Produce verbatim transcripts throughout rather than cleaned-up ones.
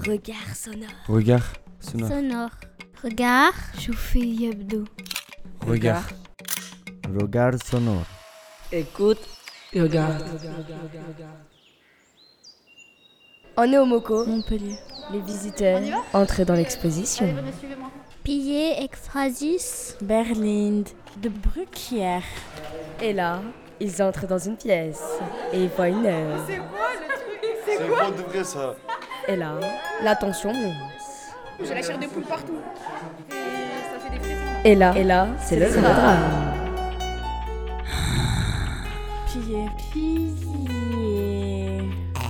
Regard sonore. Regard sonore. Sonore. Regard. Choufi Hebdo. Regard. Regard sonore. Écoute, regarde. On est au Moco, Montpellier. les visiteurs entrent dans l'exposition. Pillé Extrasis. Berlin. De Bruckner. Et là, ils entrent dans une pièce et ils voient une œuvre. C'est quoi le truc C'est C'est quoi bon de vrai ça. Et là, la tension monte. J'ai la chair de poule partout. Et ça fait des frissons. Et là, et là, c'est le drame. Pillé. Pillé.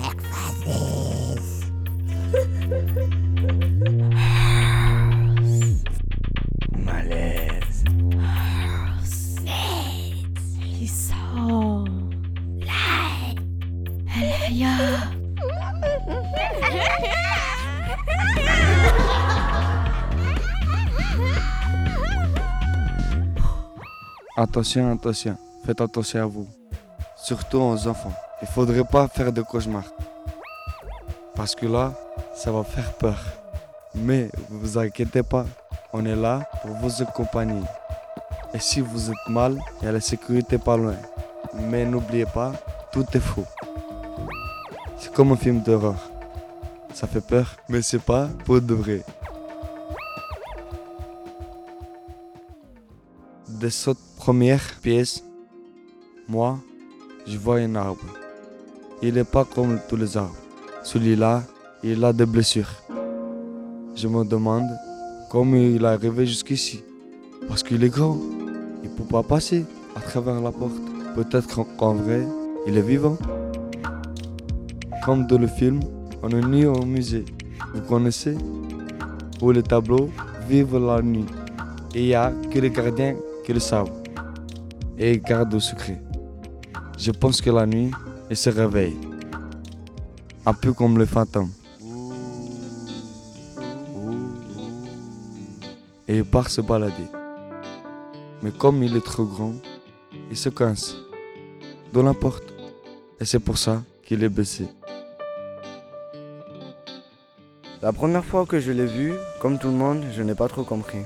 Malaise. Il sort. Alaya. Attention, attention. Faites attention à vous. Surtout aux enfants. Il faudrait pas faire de cauchemars. Parce que là, ça va faire peur. Mais vous inquiétez pas, on est là pour vous accompagner. Et si vous êtes mal, il y a la sécurité pas loin. Mais n'oubliez pas, tout est faux. C'est comme un film d'horreur. Ça fait peur, mais c'est pas pour de vrai. De cette première pièce, moi, je vois un arbre. Il n'est pas comme tous les arbres. Celui-là, il a des blessures. Je me demande comment il est arrivé jusqu'ici. Parce qu'il est grand. Il ne peut pas passer à travers la porte. Peut-être qu'en vrai, il est vivant. Comme dans le film, on est nu au musée. Vous connaissez? Où les tableaux vivent la nuit. Et il n'y a que les gardiens qui le savent. Et ils gardent le secret. Je pense que la nuit, il se réveille. Un peu comme le fantôme. Et il part se balader. Mais comme il est trop grand, il se coince dans la porte. Et c'est pour ça qu'il est baissé. La première fois que je l'ai vu, comme tout le monde, je n'ai pas trop compris.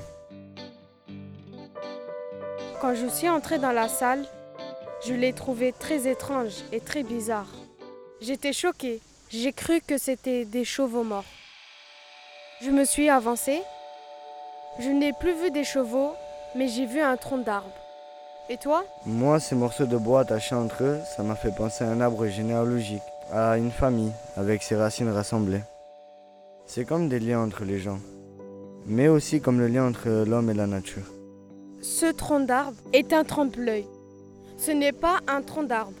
Quand je suis entrée dans la salle, je l'ai trouvé très étrange et très bizarre. J'étais choquée. J'ai cru que c'était des chevaux morts. Je me suis avancée. Je n'ai plus vu des chevaux, mais j'ai vu un tronc d'arbre. Et toi? Moi, ces morceaux de bois attachés entre eux, ça m'a fait penser à un arbre généalogique, à une famille, avec ses racines rassemblées. C'est comme des liens entre les gens, mais aussi comme le lien entre l'homme et la nature. Ce tronc d'arbre est un trompe-l'œil. Ce n'est pas un tronc d'arbre.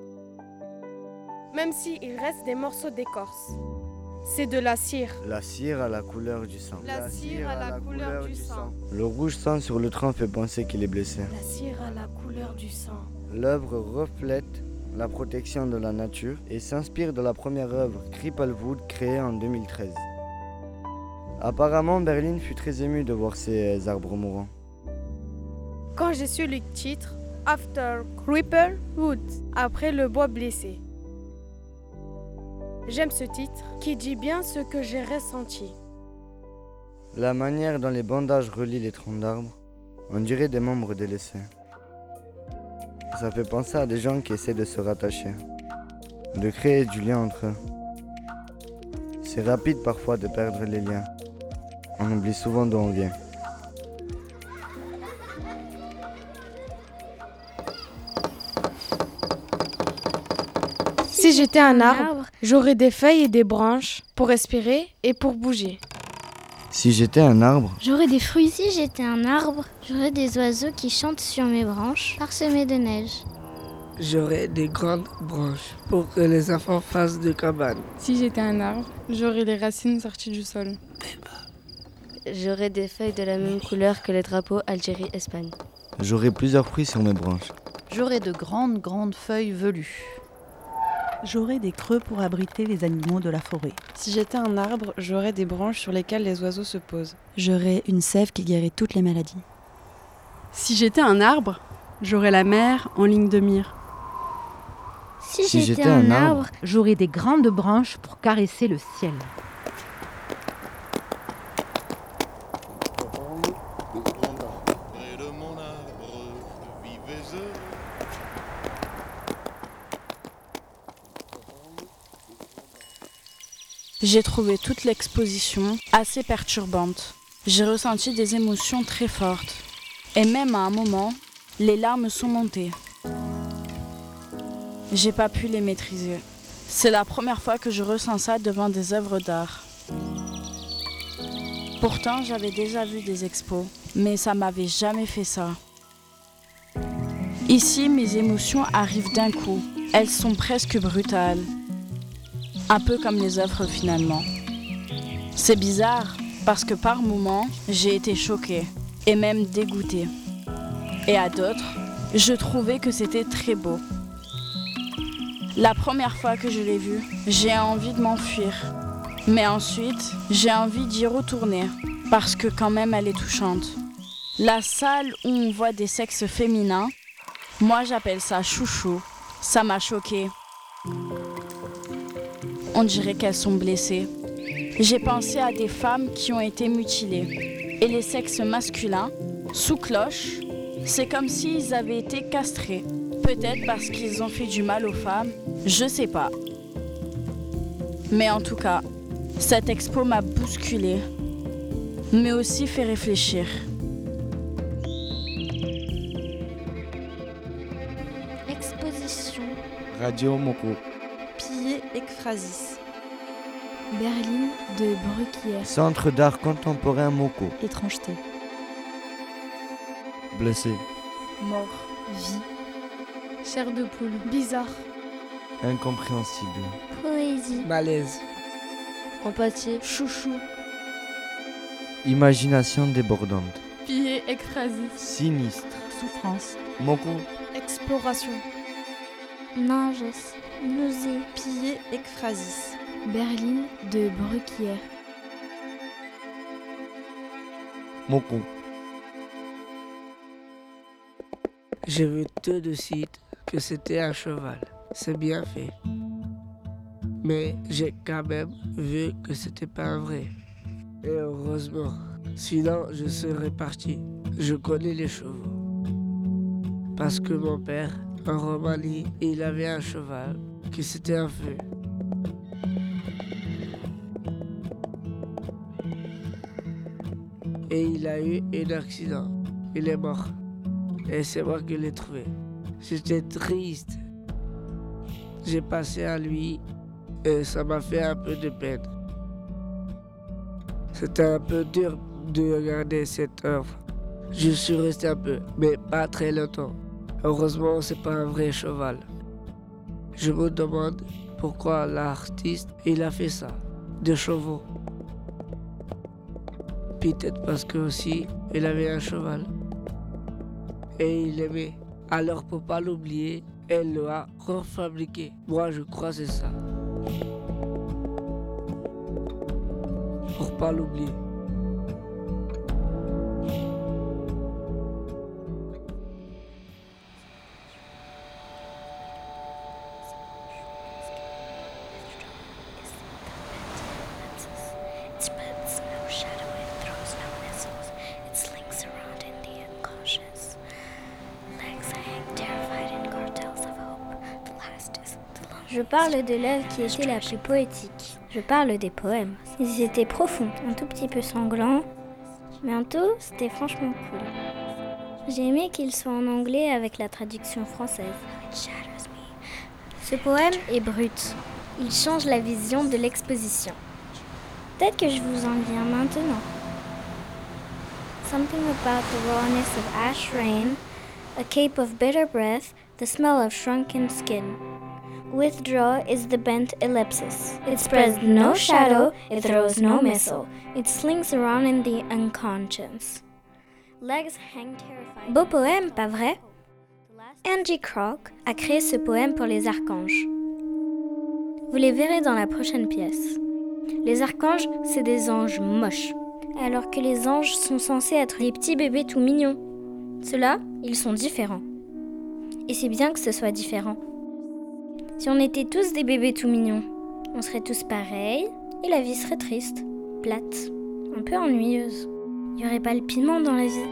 Même s'il reste des morceaux d'écorce. C'est de la cire. La cire a la couleur du sang. La cire a la couleur du sang. Le rouge sang sur le tronc fait penser qu'il est blessé. La cire a la couleur du sang. L'œuvre reflète la protection de la nature et s'inspire de la première œuvre Cripplewood créée en deux mille treize. Apparemment, Berlin fut très émue de voir ces arbres mourants. Quand j'ai su le titre, After Cripplewood, après le bois blessé. J'aime ce titre qui dit bien ce que j'ai ressenti. La manière dont les bandages relient les troncs d'arbres, on dirait des membres délaissés. Ça fait penser à des gens qui essaient de se rattacher, de créer du lien entre eux. C'est rapide parfois de perdre les liens. On oublie souvent d'où on vient. Si j'étais un arbre, j'aurais des feuilles et des branches pour respirer et pour bouger. Si j'étais un arbre, J'aurais des fruits. Si j'étais un arbre, j'aurais des oiseaux qui chantent sur mes branches, parsemées de neige. J'aurais des grandes branches pour que les enfants fassent de cabanes. Si j'étais un arbre, j'aurais les racines sorties du sol. J'aurais des feuilles de la même couleur que les drapeaux Algérie-Espagne. j'aurais plusieurs fruits sur mes branches. J'aurais de grandes, grandes feuilles velues. J'aurais des creux pour abriter les animaux de la forêt. Si j'étais un arbre, j'aurais des branches sur lesquelles les oiseaux se posent. J'aurais une sève qui guérit toutes les maladies. Si j'étais un arbre, j'aurais la mer en ligne de mire. Si, si j'étais un arbre, j'aurais des grandes branches pour caresser le ciel. J'ai trouvé toute l'exposition assez perturbante. J'ai ressenti des émotions très fortes. Et même à un moment, les larmes sont montées. J'ai pas pu les maîtriser. C'est la première fois que je ressens ça devant des œuvres d'art. Pourtant, j'avais déjà vu des expos, mais ça m'avait jamais fait ça. Ici, mes émotions arrivent d'un coup. Elles sont presque brutales. Un peu comme les œuvres finalement. C'est bizarre, parce que par moments, j'ai été choquée et même dégoûtée. Et à d'autres, je trouvais que c'était très beau. La première fois que je l'ai vue, j'ai envie de m'enfuir. Mais ensuite, j'ai envie d'y retourner, parce que quand même elle est touchante. La salle où on voit des sexes féminins, moi j'appelle ça chouchou. Ça m'a choquée. On dirait qu'elles sont blessées. J'ai pensé à des femmes qui ont été mutilées. Et les sexes masculins, sous cloche, c'est comme s'ils avaient été castrés. Peut-être parce qu'ils ont fait du mal aux femmes, je sais pas. Mais en tout cas, cette expo m'a bousculée, mais aussi fait réfléchir. Exposition. Radio Moko. Pillé Ekphrasis. Berline de Bruquière. Centre d'art contemporain Moko. Étrangeté. Blessé. Mort. Vie. Chair de poule. Bizarre. Incompréhensible. Poésie. Malaise. Empathie. Chouchou. Imagination débordante. Pillé Ekphrasis. Sinistre. Souffrance. Moko. Exploration. Ninges. Nausée. Pillé Ekphrasis. Berline de Bruquière. Moko. J'ai vu tout de suite que c'était un cheval. C'est bien fait. Mais j'ai quand même vu que c'était pas un vrai. Et heureusement, sinon je serais parti. Je connais les chevaux. Parce que mon père, en Roumanie, il avait un cheval qui s'était un feu. Et il a eu un accident. Il est mort. Et c'est moi qui l'ai trouvé. J'étais triste. J'ai passé à lui et ça m'a fait un peu de peine. C'était un peu dur de regarder cette œuvre. Je suis resté un peu, mais pas très longtemps. Heureusement, c'est pas un vrai cheval. Je me demande pourquoi l'artiste il a fait ça, de chevaux. Peut-être parce que aussi il avait un cheval et il aimait. Alors pour pas l'oublier, elle l'a refabriqué. Moi je crois que c'est ça. Pour pas l'oublier. Je parle de l'œuvre qui était la plus poétique. Je parle des poèmes. Ils étaient profonds, un tout petit peu sanglants, mais en tout, c'était franchement cool. J'ai aimé qu'ils soient en anglais avec la traduction française. Ce poème est brut. Il change la vision de l'exposition. Peut-être que je vous en viens maintenant. Something about the rawness of ash rain, a cape of bitter breath, the smell of shrunken skin. Withdraw is the bent ellipsis. It spreads no shadow, it throws no missile. It slings around in the unconscious. Legs hang terrified. Beau poème, pas vrai? Angie Crock a créé ce poème pour les archanges. Vous les verrez dans la prochaine pièce. Les archanges, c'est des anges moches, alors que les anges sont censés être des petits bébés tout mignons. Ceux-là, ils sont différents. Et c'est bien que ce soit différent. Si on était tous des bébés tout mignons, on serait tous pareils et la vie serait triste, plate, un peu ennuyeuse. Il n'y aurait pas le piment dans la vie.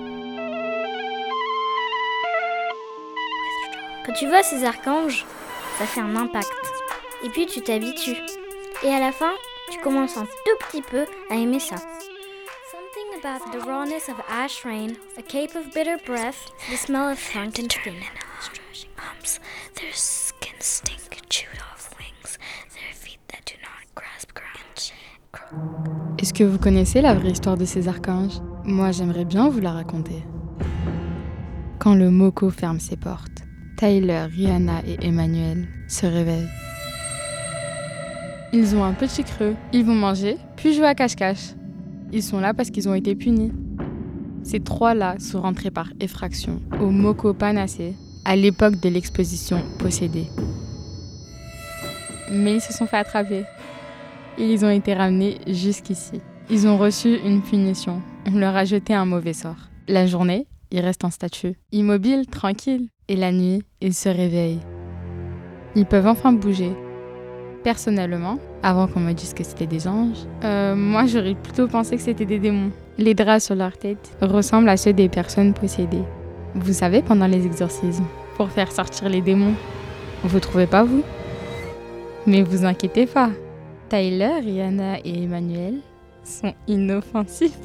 Quand tu vois ces archanges, ça fait un impact. Et puis tu t'habitues. Et à la fin, tu commences un tout petit peu à aimer ça. Something about the rawness of ash rain, a cape of bitter breath, the smell of shrunken skin. Humps, their skin stink, chewed off wings, their feet that do not grasp ground. Est-ce que vous connaissez la vraie histoire de ces archanges ? Moi, j'aimerais bien vous la raconter. Quand le Moko ferme ses portes, Tyler, Rihanna et Emmanuel se réveillent. Ils ont un petit creux, ils vont manger, puis jouer à cache-cache. Ils sont là parce qu'ils ont été punis. Ces trois-là sont rentrés par effraction au Moko Panacé, à l'époque de l'exposition Possédée. Mais ils se sont fait attraper. Et ils ont été ramenés jusqu'ici. Ils ont reçu une punition. On leur a jeté un mauvais sort. La journée, ils restent en statue, immobiles, tranquilles. Et la nuit, ils se réveillent. Ils peuvent enfin bouger. Personnellement, avant qu'on me dise que c'était des anges, euh, moi j'aurais plutôt pensé que c'était des démons. Les draps sur leur tête ressemblent à ceux des personnes possédées. Vous savez, pendant les exorcismes, pour faire sortir les démons. Vous trouvez pas, vous ? Mais vous inquiétez pas. Tyler, Rihanna et Emmanuel sont inoffensifs.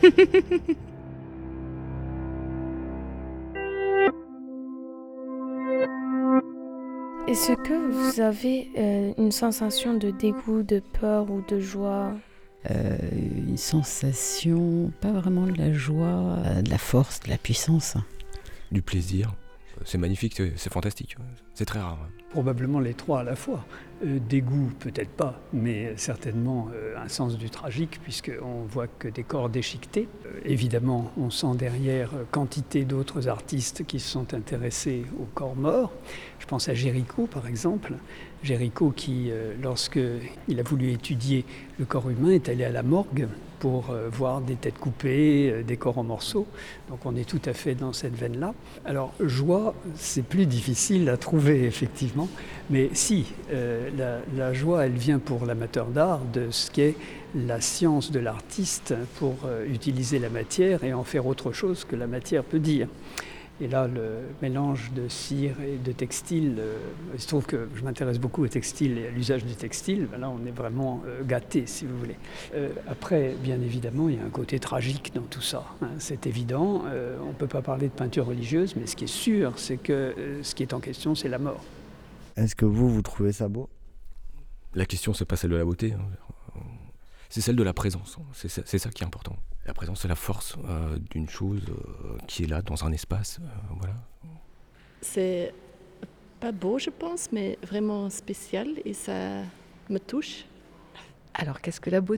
Est-ce que vous avez euh, une sensation de dégoût, de peur ou de joie ? euh, Une sensation, pas vraiment de la joie, euh, de la force, de la puissance. Du plaisir. C'est magnifique, c'est, c'est fantastique. C'est très rare. Probablement les trois à la fois. Euh, dégoût, peut-être pas, mais certainement euh, un sens du tragique, puisqu'on voit que des corps déchiquetés. Euh, évidemment, on sent derrière euh, quantité d'autres artistes qui se sont intéressés aux corps morts. Je pense à Géricault, par exemple. Géricault qui, euh, lorsqu'il a voulu étudier le corps humain, est allé à la morgue pour euh, voir des têtes coupées, euh, des corps en morceaux. Donc on est tout à fait dans cette veine-là. Alors, joie, c'est plus difficile à trouver, effectivement. Mais si, euh, la, la joie, elle vient pour l'amateur d'art de ce qu'est la science de l'artiste pour euh, utiliser la matière et en faire autre chose que la matière peut dire. Et là, le mélange de cire et de textile, euh, il se trouve que je m'intéresse beaucoup au textile et à l'usage du textile. Ben là, on est vraiment euh, gâtés, si vous voulez. Euh, après, bien évidemment, il y a un côté tragique dans tout ça. Hein, c'est évident. Euh, on ne peut pas parler de peinture religieuse, mais ce qui est sûr, c'est que euh, ce qui est en question, c'est la mort. Est-ce que vous, vous trouvez ça beau ? La question, c'est pas celle de la beauté. Hein. C'est celle de la présence. C'est ça, c'est ça qui est important. La présence, c'est la force euh, d'une chose euh, qui est là, dans un espace. Euh, voilà. C'est pas beau, je pense, mais vraiment spécial et ça me touche. Alors, qu'est-ce que la beauté ?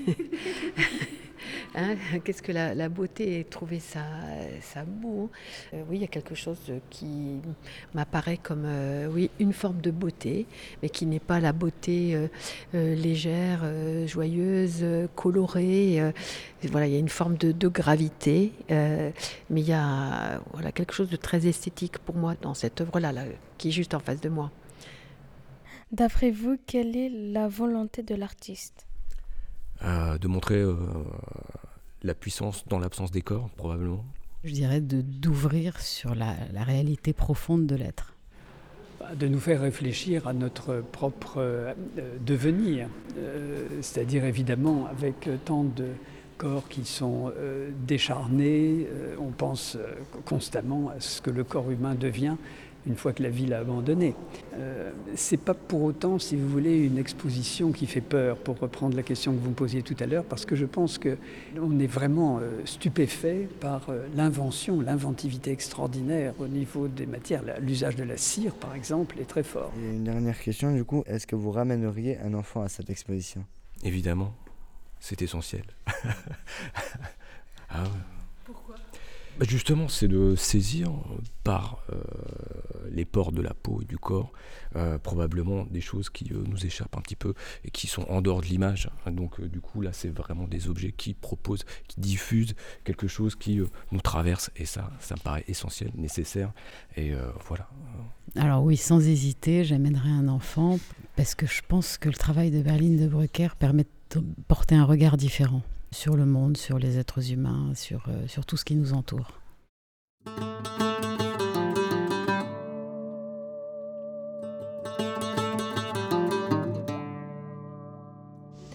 Hein, qu'est-ce que la, la beauté et trouver ça, ça beau. Euh, oui, il y a quelque chose qui m'apparaît comme euh, oui, une forme de beauté, mais qui n'est pas la beauté euh, euh, légère, euh, joyeuse, euh, colorée. Euh, voilà, il y a une forme de, de gravité, euh, mais il y a voilà, quelque chose de très esthétique pour moi dans cette œuvre-là, là, qui est juste en face de moi. D'après vous, quelle est la volonté de l'artiste ? Euh, de montrer euh, la puissance dans l'absence des corps, probablement. Je dirais de, d'ouvrir sur la, la réalité profonde de l'être. De nous faire réfléchir à notre propre euh, devenir, euh, c'est-à-dire évidemment avec tant de corps qui sont euh, décharnés, euh, on pense euh, constamment à ce que le corps humain devient une fois que la vie l'a abandonné. Euh, c'est pas pour autant, si vous voulez, une exposition qui fait peur, pour reprendre la question que vous me posiez tout à l'heure, parce que je pense qu'on est vraiment euh, stupéfait par euh, l'invention, l'inventivité extraordinaire au niveau des matières. L'usage de la cire, par exemple, est très fort. Et une dernière question, du coup, est-ce que vous ramèneriez un enfant à cette exposition ? Évidemment, c'est essentiel. Ah ouais. Pourquoi ? Bah justement, c'est de saisir par euh, les pores de la peau et du corps euh, probablement des choses qui euh, nous échappent un petit peu et qui sont en dehors de l'image. Donc euh, du coup là, c'est vraiment des objets qui proposent, qui diffusent quelque chose qui euh, nous traverse, et ça, ça me paraît essentiel, nécessaire, et euh, voilà. Alors oui, sans hésiter, j'amènerai un enfant parce que je pense que le travail de Berline de Brucker permet de porter un regard différent sur le monde, sur les êtres humains, sur, euh, sur tout ce qui nous entoure.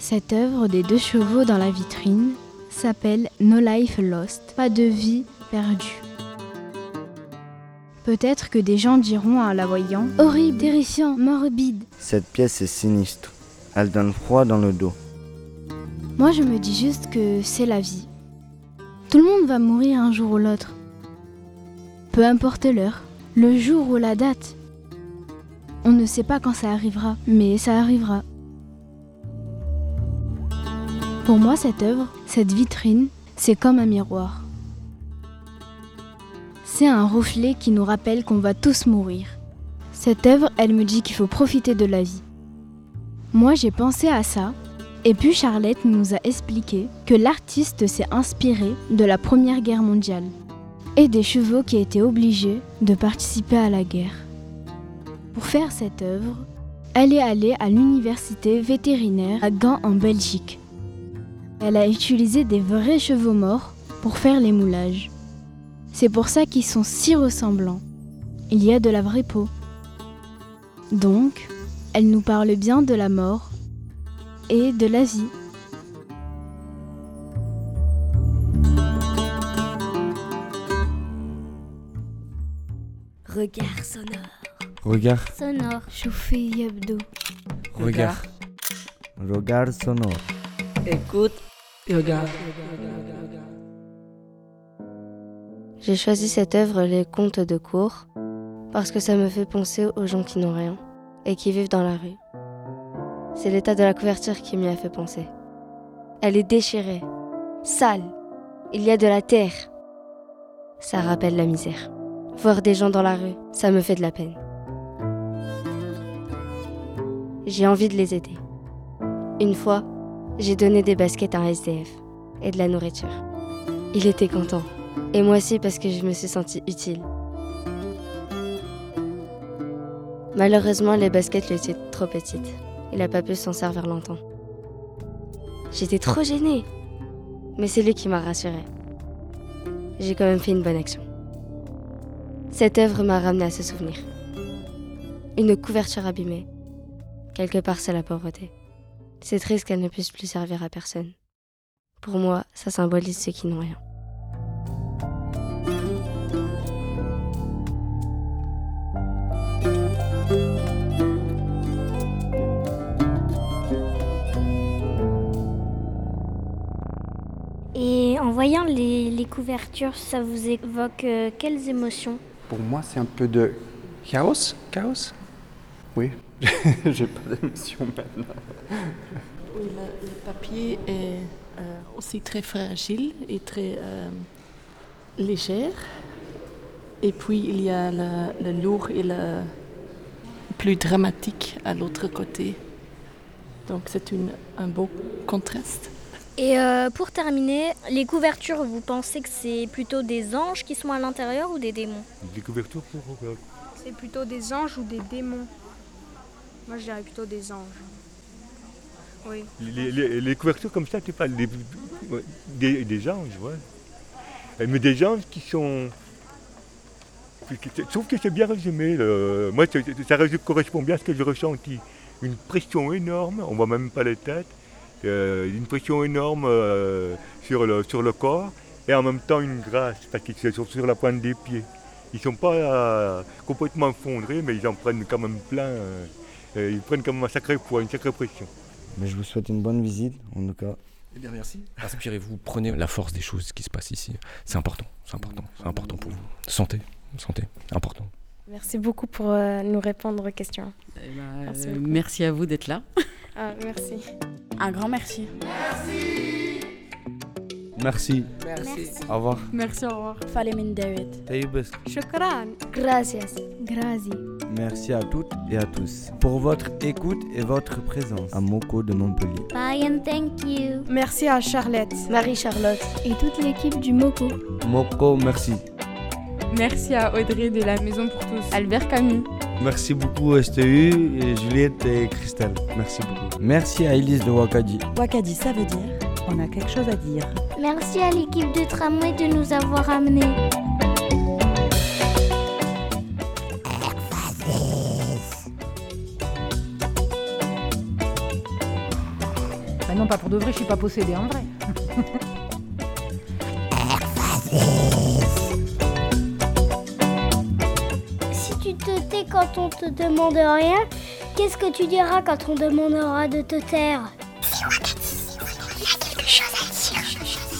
Cette œuvre des deux chevaux dans la vitrine s'appelle No Life Lost, pas de vie perdue. Peut-être que des gens diront en la voyant « Horrible, terrifiant, morbide ». Cette pièce est sinistre. Elle donne froid dans le dos. Moi, je me dis juste que c'est la vie. Tout le monde va mourir un jour ou l'autre. Peu importe l'heure, le jour ou la date. On ne sait pas quand ça arrivera, mais ça arrivera. Pour moi, cette œuvre, cette vitrine, c'est comme un miroir. C'est un reflet qui nous rappelle qu'on va tous mourir. Cette œuvre, elle me dit qu'il faut profiter de la vie. Moi, j'ai pensé à ça, et puis Charlotte nous a expliqué que l'artiste s'est inspiré de la Première Guerre mondiale et des chevaux qui étaient obligés de participer à la guerre. Pour faire cette œuvre, elle est allée à l'université vétérinaire à Gand en Belgique. Elle a utilisé des vrais chevaux morts pour faire les moulages. C'est pour ça qu'ils sont si ressemblants. Il y a de la vraie peau. Donc, elle nous parle bien de la mort et de la vie. Regard sonore. Regard. Sonore. Chauffé Yabdo. Regard. Regard sonore. Écoute. Regard. J'ai choisi cette œuvre, Les Contes de cour, parce que ça me fait penser aux gens qui n'ont rien et qui vivent dans la rue. C'est l'état de la couverture qui m'y a fait penser. Elle est déchirée, sale, il y a de la terre. Ça rappelle la misère. Voir des gens dans la rue, ça me fait de la peine. J'ai envie de les aider. Une fois, j'ai donné des baskets à un S D F et de la nourriture. Il était content. Et moi aussi parce que je me suis sentie utile. Malheureusement, les baskets lui étaient trop petites. Il n'a pas pu s'en servir longtemps. J'étais trop gênée. Mais c'est lui qui m'a rassurée. J'ai quand même fait une bonne action. Cette œuvre m'a ramenée à ce souvenir. Une couverture abîmée. Quelque part, c'est la pauvreté. C'est triste qu'elle ne puisse plus servir à personne. Pour moi, ça symbolise ceux qui n'ont rien. Et en voyant les, les couvertures, ça vous évoque euh, quelles émotions? Pour moi, c'est un peu de chaos. Chaos? Oui, j'ai pas d'émotion maintenant. Oui, le, le papier est euh, aussi très fragile et très euh, léger. Et puis, il y a le, le lourd et le plus dramatique à l'autre côté. Donc, c'est une, un beau contraste. Et euh, pour terminer, les couvertures, vous pensez que c'est plutôt des anges qui sont à l'intérieur ou des démons? Les couvertures pour... C'est plutôt des anges ou des démons? Moi, je dirais plutôt des anges. Oui. Les, les, les couvertures comme ça, tu parles des, des, des anges, ouais. Mais des anges qui sont... Je trouve que c'est bien résumé. Le... Moi, ça, ça correspond bien à ce que j'ai ressenti. Une pression énorme, on ne voit même pas les têtes. Euh, une pression énorme euh, sur, le, sur le corps et en même temps une grâce parce qu'ils sont sur la pointe des pieds. Ils ne sont pas euh, complètement effondrés mais ils en prennent quand même plein. Euh, euh, ils prennent quand même un sacré poids, une sacrée pression. Mais je vous souhaite une bonne visite en tout cas. Eh bien merci. Inspirez-vous, prenez la force des choses qui se passent ici. C'est important, c'est important, c'est important pour vous. Santé, santé, important. Merci beaucoup pour euh, nous répondre aux questions. Eh ben, merci, euh, merci à vous d'être là. Ah, merci. Un grand merci. Merci. Merci. Au revoir. Merci, au revoir. Fallait min David. Taïbes. Shukran. Gracias. Grazie. Merci à toutes et à tous pour votre écoute et votre présence à Moko de Montpellier. Bye and thank you. Merci à Charlotte, Marie-Charlotte et toute l'équipe du Moko. Moko, merci. Merci à Audrey de la Maison pour tous, Albert Camus. Merci beaucoup S T U, et Juliette et Christelle. Merci beaucoup. Merci à Elise de Wakadi. Wakadi, ça veut dire on a quelque chose à dire. Merci à l'équipe de Tramway de nous avoir amenés. non, pas pour de vrai, je suis pas possédée en vrai. Si tu te tais quand on te demande rien, qu'est-ce que tu diras quand on demandera de te taire? Il y a quelque chose à dire.